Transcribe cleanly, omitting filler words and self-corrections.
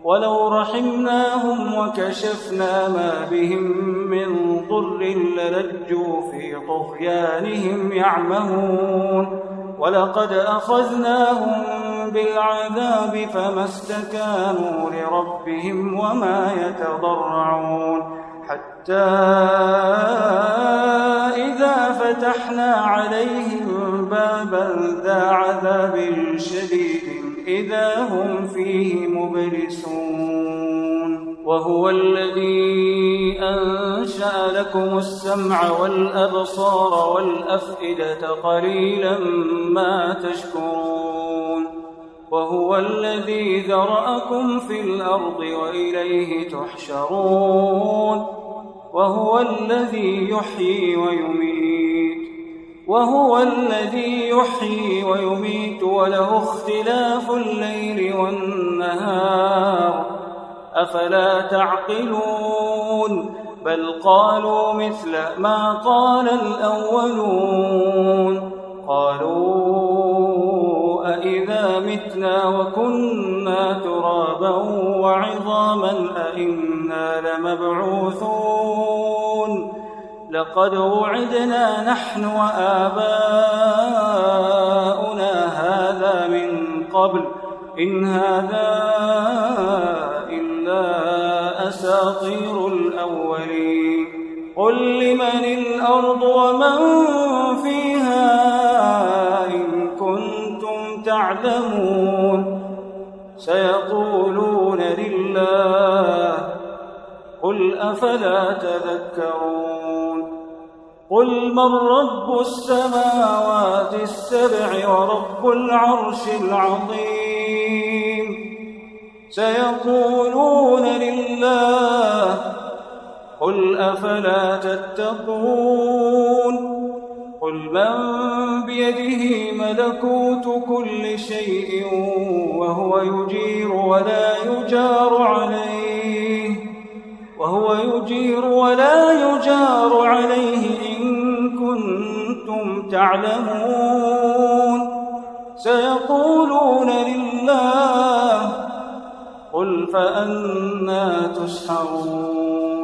ولو رحمناهم وكشفنا ما بهم من ضر للجوا في طغيانهم يعمهون ولقد أخذناهم بالعذاب فما استكانوا لربهم وما يتضرعون حتى إذا فتحنا عليهم بابا ذا عذاب شديد إذا هم فيه مبلسون وهو الذي أنشأ لكم السمع والأبصار والأفئدة قليلا ما تشكرون وهو الذي ذرأكم في الأرض وإليه تحشرون وهو الذي يحيي ويميت وله اختلاف الليل والنهار أفلا تعقلون بل قالوا مثل ما قال الأولون قالوا أئذا متنا وكنا ترابا وعظاما أئنا لمبعوثون لقد وعدنا نحن وآباؤنا هذا من قبل إن هذا إلا أساطير الأولين قل لمن الأرض ومن فيها إن كنتم تعلمون سيقولون لله قل أفلا تذكرون قل من رب السماوات السبع ورب العرش العظيم سيقولون لله قل أفلا تتقون قل من بيده ملكوت كل شيء وهو يجير ولا يجار عليه إن كنتم تعلمون سيقولون لله قل فأنى تسحرون